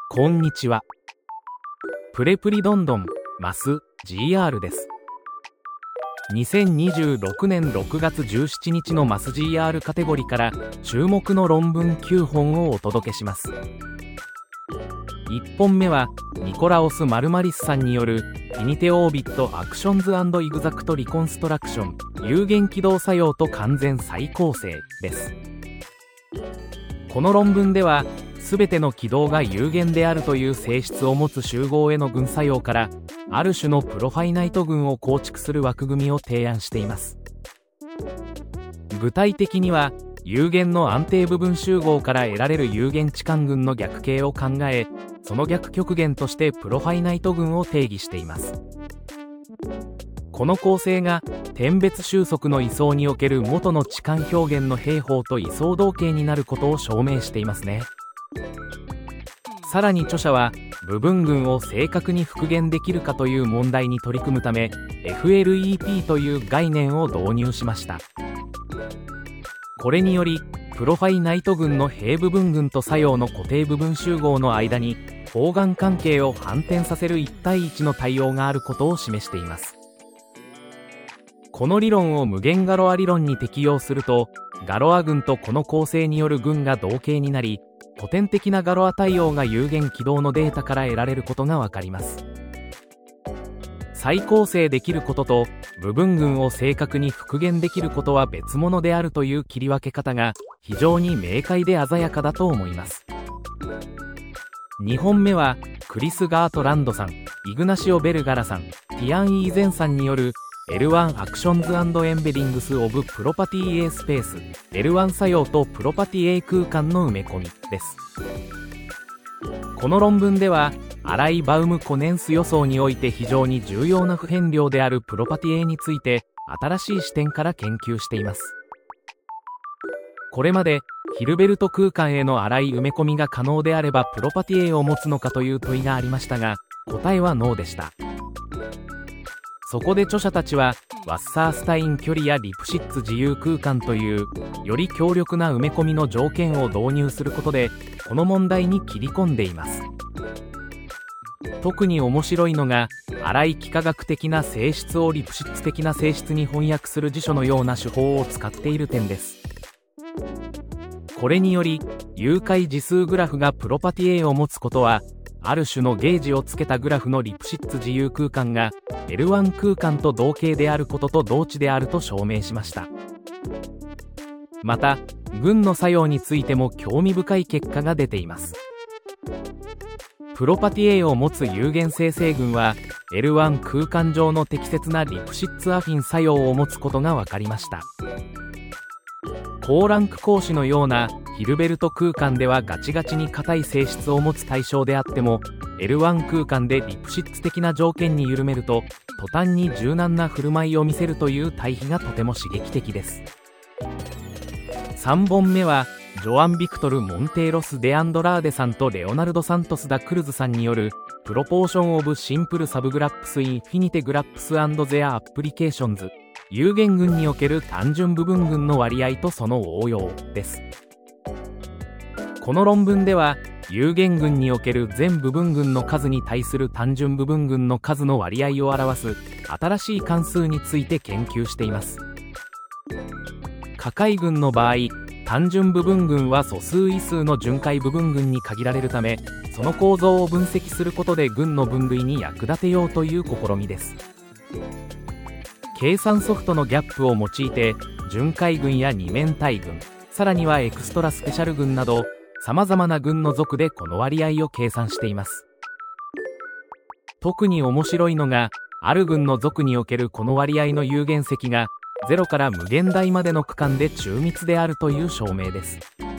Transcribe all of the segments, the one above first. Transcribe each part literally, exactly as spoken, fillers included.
こんにちは。プレプリどんどんマス ジーアール です。にせんにじゅうろくねんろくがつじゅうしちにちのマス ジーアール カテゴリーから注目の論文きゅうほんをお届けします。いっぽんめはニコラオス・マルマリスさんによるフィニテオービット・アクションズ&イグザクト・リコンストラクション有限軌道作用と完全再構成です。この論文ではすべての軌道が有限であるという性質を持つ集合への群作用からある種のプロファイナイト群を構築する枠組みを提案しています。具体的には有限の安定部分集合から得られる有限置換群の逆形を考え、その逆極限としてプロファイナイト群を定義しています。この構成が点別収束の位相における元の置換表現の平方と位相同型になることを証明していますね。さらに著者は部分群を正確に復元できるかという問題に取り組むため エフエルイーピー という概念を導入しました。これによりプロファイナイト群の平部分群と作用の固定部分集合の間に方眼関係を反転させるいち対いちの対応があることを示しています。この理論を無限ガロア理論に適用するとガロア群とこの構成による群が同型になり、古典的なガロア対応が有限軌道のデータから得られることがわかります。再構成できることと部分群を正確に復元できることは別物であるという切り分け方が非常に明快で鮮やかだと思います。にほんめはクリス・ガートランドさん、イグナシオ・ベルガラさん、ティアン・イーゼンさんによる エルワン Actions and Embeddings of Property A Space エルワン 作用とプロパティ A 空間の埋め込みです。この論文ではアライ・バウム・コネンス予想において非常に重要な不変量であるプロパティ A について新しい視点から研究しています。これまでヒルベルト空間への粗い埋め込みが可能であればプロパティ A を持つのかという問いがありましたが、答えはノーでした。そこで著者たちはワッサースタイン距離やリプシッツ自由空間というより強力な埋め込みの条件を導入することでこの問題に切り込んでいます。特に面白いのが粗い幾何学的な性質をリプシッツ的な性質に翻訳する辞書のような手法を使っている点です。これにより有解次数グラフがプロパティ A を持つことはある種のゲージをつけたグラフのリプシッツ自由空間が エルワン 空間と同型であることと同値であると証明しました。また群の作用についても興味深い結果が出ています。プロパティ A を持つ有限生成群は エルワン 空間上の適切なリプシッツアフィン作用を持つことが分かりました。高ランク格子のようなヒルベルト空間ではガチガチに硬い性質を持つ対象であっても エルワン 空間でリプシッツ的な条件に緩めると途端に柔軟な振る舞いを見せるという対比がとても刺激的です。さんぼんめはジョアン・ビクトル・モンテーロス・デアンドラーデさんとレオナルド・サントス・ダ・クルズさんによるプロポーション・オブ・シンプル・サブグラップス・インフィニテ・グラップス・アンド・ゼア・アプリケーションズ有限群における単純部分群の割合とその応用です。この論文では有限群における全部分群の数に対する単純部分群の数の割合を表す新しい関数について研究しています。可解群の場合単純部分群は素数位数の巡回部分群に限られるためその構造を分析することで群の分類に役立てようという試みです。計算ソフトのギャップを用いて巡回群や二面体群、さらにはエクストラスペシャル群などさまざまな群の属でこの割合を計算しています。特に面白いのがある群の属におけるこの割合の有限積がゼロから無限大までの区間で中密であるという証明です。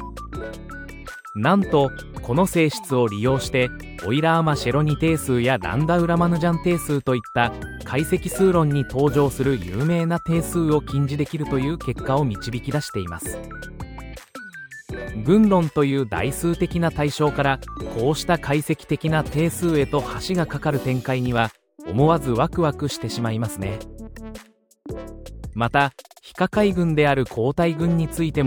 なんとこの性質を利用してオイラーマシェロニ定数やランダウラマヌジャン定数といった解析数論に登場する有名な定数を近似できるという結果を導き出しています。群論という代数的な対象からこうした解析的な定数へと橋がかかる展開には思わずワクワクしてしまいますね。また非可解群である交代群についても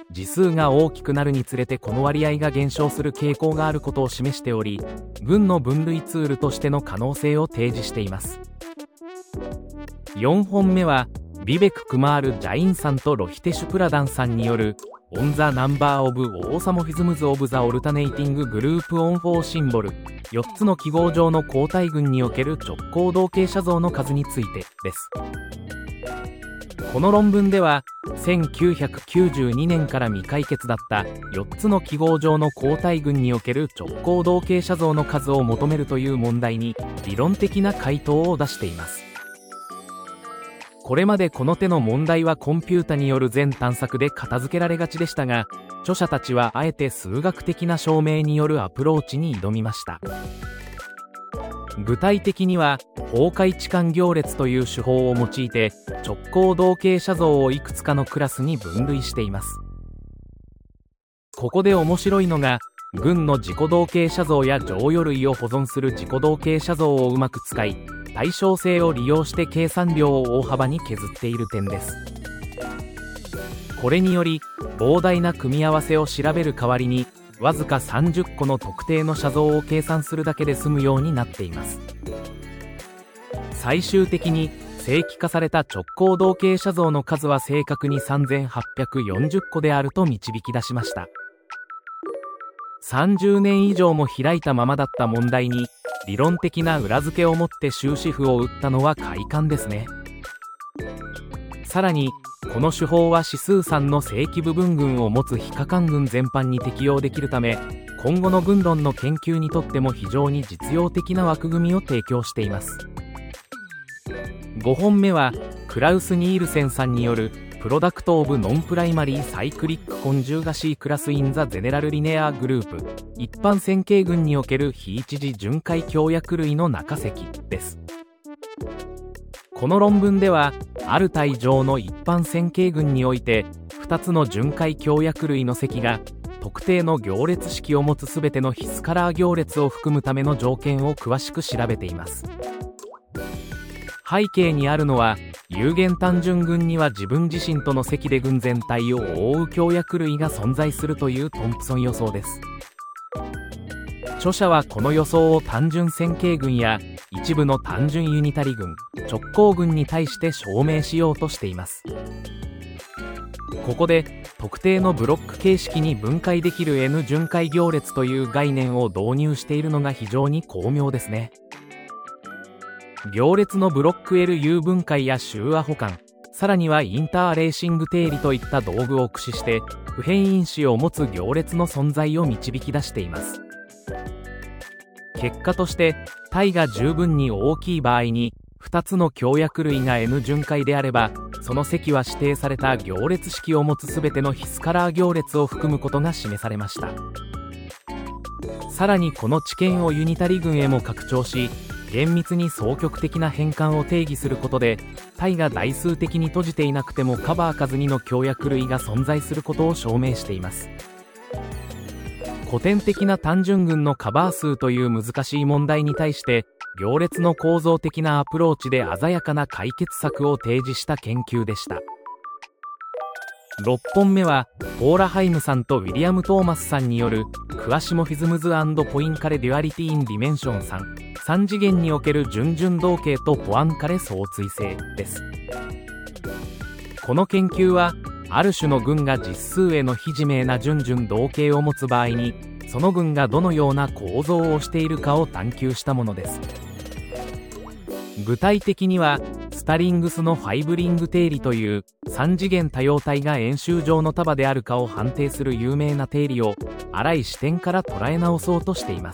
字数が大きくなるにつれてこの割合が減少する傾向があることを示しており、群の分類ツールとしての可能性を提示しています。よんほんめはビベク・クマール・ジャインさんとロヒテシュ・プラダンさんによる On the Number of Automorphisms of the Alternating Group on for Symbol よっつの記号上の交代群における直行動傾写像の数についてです。この論文ではせんきゅうひゃくきゅうじゅうにねんから未解決だったよっつの記号上の交代群における直行動傾写像の数を求めるという問題に理論的な回答を出しています。これまでこの手の問題はコンピュータによる全探索で片付けられがちでしたが、著者たちはあえて数学的な証明によるアプローチに挑みました。具体的には崩壊置換行列という手法を用いて直行動傾写像をいくつかのクラスに分類しています。ここで面白いのが、群の自己動傾写像や乗与類を保存する自己動傾写像をうまく使い、対称性を利用して計算量を大幅に削っている点です。これにより膨大な組み合わせを調べる代わりにわずかさんじゅっこの特定の写像を計算するだけで済むようになっています。最終的に正規化された直行動傾写像の数は正確にさんぜんはっぴゃくよんじゅっこであると導き出しました。さんじゅうねん以上も開いたままだった問題に理論的な裏付けを持って終止符を打ったのは快感ですね。さらにこの手法は指数さんの正規部分群を持つ非可感群全般に適用できるため、今後の群論の研究にとっても非常に実用的な枠組みを提供しています。ごほんめはクラウス・ニールセンさんによるプロダクト・オブ・ノン・プライマリー・サイクリック・コンジューガシー・クラス・イン・ザ・ゼネラル・リネアー・グループ一般線形群における非一次巡回協約類の中積です。この論文ではある体上の一般線形群においてふたつの巡回協約類の積が特定の行列式を持つすべての必須カラー行列を含むための条件を詳しく調べています。背景にあるのは有限単純群には自分自身との積で群全体を覆う協約類が存在するというトンプソン予想です。著者はこの予想を単純線形群や一部の単純ユニタリ群、直行群に対して証明しようとしています。ここで特定のブロック形式に分解できる N 巡回行列という概念を導入しているのが非常に巧妙ですね。行列のブロック エルユー 分解や集和補完、さらにはインターレーシング定理といった道具を駆使して不変因子を持つ行列の存在を導き出しています。結果として体が十分に大きい場合にふたつの協約類が N 巡回であれば、その積は指定された行列式を持つすべての必須カラー行列を含むことが示されました。さらにこの知見をユニタリ群へも拡張し、厳密に双極的な変換を定義することで体が代数的に閉じていなくてもカバー数にの協約類が存在することを証明しています。古典的な単純群のカバー数という難しい問題に対して行列の構造的なアプローチで鮮やかな解決策を提示した研究でした。ろっぽんめはポーラハイムさんとウィリアム・トーマスさんによるクアシモフィズムズ&ポインカレデュアリティ・イン・ディメンションさん、さん次元における準々動径とポアンカレ相対性です。この研究はある種の群が実数への非自明な準々動径を持つ場合にその群がどのような構造をしているかを探求したものです。具体的にはスタリングスのファイブリング定理というさん次元多様体が円周上の束であるかを判定する有名な定理を粗い視点から捉え直そうとしています。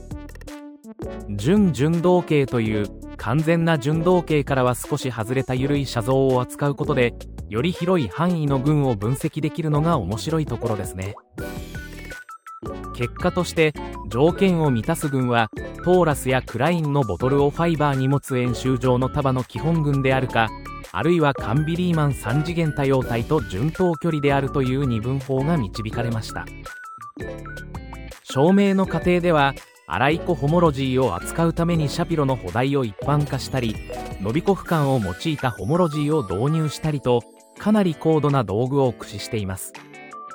準々動径という完全な準動径からは少し外れた緩い写像を扱うことでより広い範囲の群を分析できるのが面白いところですね。結果として条件を満たす群はトーラスやクラインのボトルをファイバーに持つ円周上の束の基本群であるか、あるいはカンビリーマンさん次元多様体と順等距離であるという二分法が導かれました。証明の過程ではアライコホモロジーを扱うためにシャピロの補題を一般化したり、ノビコフ間を用いたホモロジーを導入したりとかなり高度な道具を駆使しています。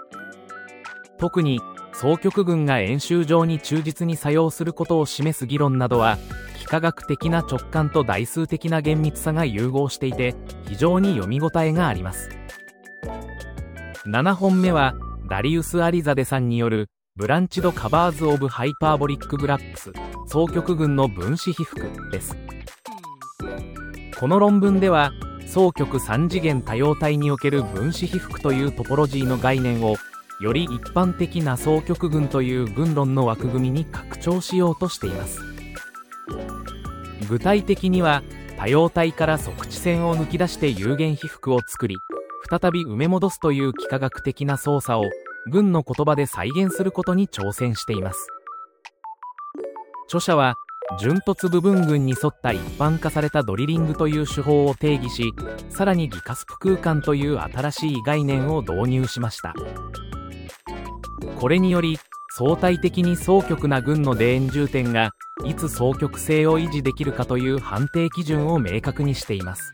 特に双極群が円周上に忠実に作用することを示す議論などは、幾何学的な直感と代数的な厳密さが融合していて、非常に読み応えがあります。ななほんめはダリウス・アリザデさんによるブランチド・カバーズ・オブ・ハイパーボリック・グラップス双極群の分子被覆です。この論文では双極三次元多様体における分子被覆というトポロジーの概念をより一般的な双極群という群論の枠組みに拡張しようとしています。具体的には多様体から測地線を抜き出して有限被覆を作り、再び埋め戻すという幾何学的な操作を群の言葉で再現することに挑戦しています。著者は順突部分群に沿った一般化されたドリリングという手法を定義し、さらに偽カスプ空間という新しい概念を導入しました。これにより相対的に双極な群の楕円重点がいつ双極性を維持できるかという判定基準を明確にしています。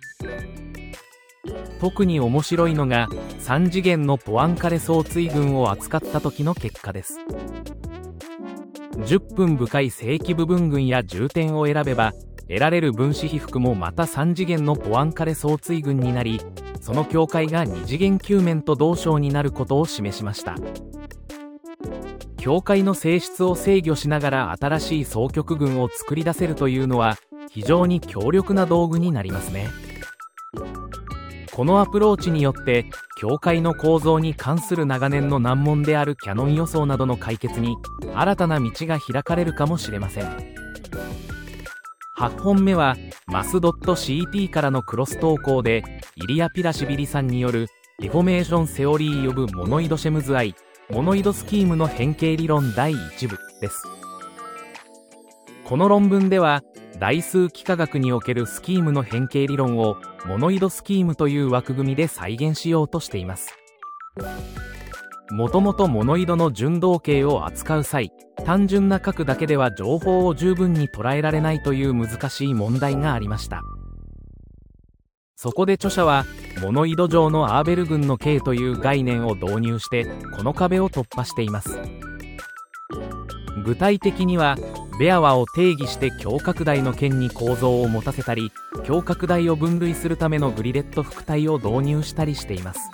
特に面白いのがさん次元のポアンカレ相対群を扱った時の結果です。じゅっぷん深い正規部分群や重点を選べば得られる分子被覆もまたさん次元のポアンカレ相対群になり、その境界がに次元球面と同小になることを示しました。境界の性質を制御しながら新しい双極群を作り出せるというのは非常に強力な道具になりますね。このアプローチによって境界の構造に関する長年の難問であるキャノン予想などの解決に新たな道が開かれるかもしれません。はちほんめはマス .ct からのクロス投稿でイリア・ピラシビリさんによるディフォメーションセオリー・オブ・モノイドシェムズ・アイモノイドスキームの変形理論だいいち部です。この論文では代数幾何学におけるスキームの変形理論をモノイドスキームという枠組みで再現しようとしています。もともとモノイドの順動形を扱う際、単純な角だけでは情報を十分に捉えられないという難しい問題がありました。そこで著者はモノイド上のアーベル群の形という概念を導入してこの壁を突破しています。具体的にはベアワを定義して強拡大の圏に構造を持たせたり、強拡大を分類するためのグリレット複体を導入したりしています。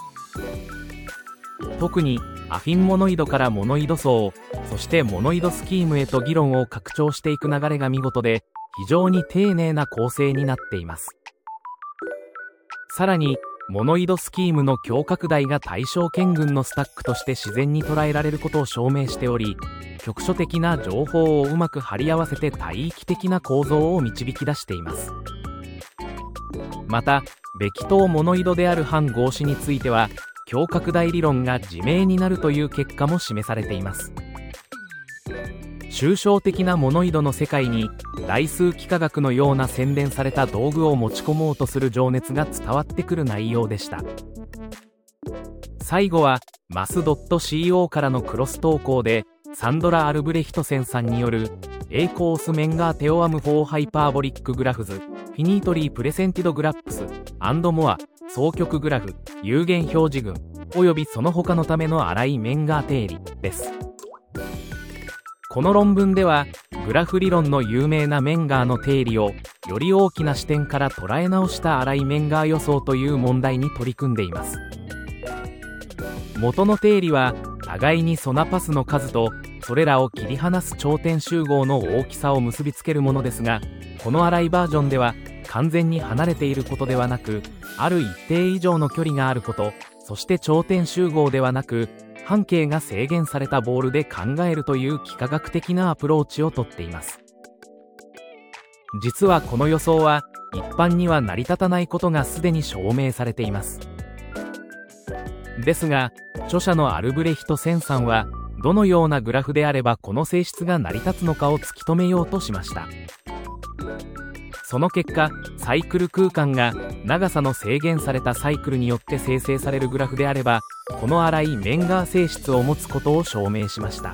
特にアフィンモノイドからモノイド層、そしてモノイドスキームへと議論を拡張していく流れが見事で非常に丁寧な構成になっています。さらにモノイドスキームの強拡大が対象圏群のスタックとして自然に捉えられることを証明しており、局所的な情報をうまく貼り合わせて帯域的な構造を導き出しています。またべき等モノイドである反合子については強拡大理論が自明になるという結果も示されています。抽象的なモノイドの世界に代数幾何学のような洗練された道具を持ち込もうとする情熱が伝わってくる内容でした。最後はマス .co からのクロス投稿でサンドラ・アルブレヒトセンさんによる A コースメンガーテオアムフォーハイパーボリックグラフズフィニートリープレセンティドグラップスアンドモア双極グラフ有限表示群およびその他のための粗いメンガー定理です。この論文ではグラフ理論の有名なメンガーの定理をより大きな視点から捉え直した粗いメンガー予想という問題に取り組んでいます。元の定理は互いにソナパスの数とそれらを切り離す頂点集合の大きさを結びつけるものですが、この粗いバージョンでは完全に離れていることではなく、ある一定以上の距離があること、そして頂点集合ではなく半径が制限されたボールで考えるという幾何学的なアプローチをとっています。実はこの予想は一般には成り立たないことがすでに証明されています。ですが著者のアルブレヒト・センさんはどのようなグラフであればこの性質が成り立つのかを突き止めようとしました。その結果サイクル空間が長さの制限されたサイクルによって生成されるグラフであればこの粗いメンガー性質を持つことを証明しました。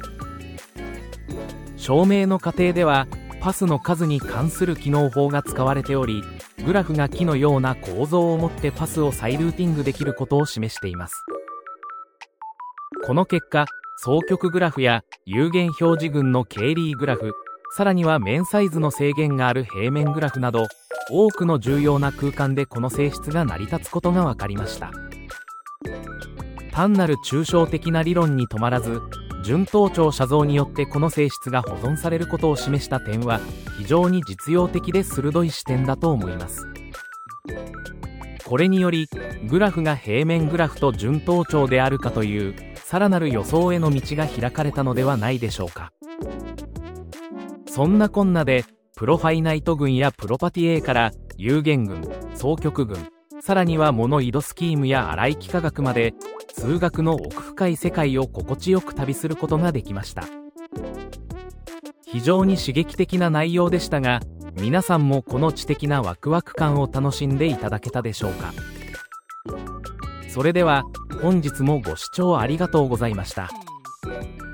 証明の過程ではパスの数に関する機能法が使われており、グラフが木のような構造を持ってパスを再ルーティングできることを示しています。この結果双極グラフや有限表示群のケイリーグラフ、さらには面サイズの制限がある平面グラフなど、多くの重要な空間でこの性質が成り立つことが分かりました。単なる抽象的な理論に止まらず、順等長写像によってこの性質が保存されることを示した点は非常に実用的で鋭い視点だと思います。これによりグラフが平面グラフと順等長であるかというさらなる予想への道が開かれたのではないでしょうか。そんなこんなでプロファイナイト群やプロパティ A から有限群、双極群、さらにはモノイドスキームや粗い幾何学まで数学の奥深い世界を心地よく旅することができました。非常に刺激的な内容でしたが、皆さんもこの知的なワクワク感を楽しんでいただけたでしょうか。それでは本日もご視聴ありがとうございました。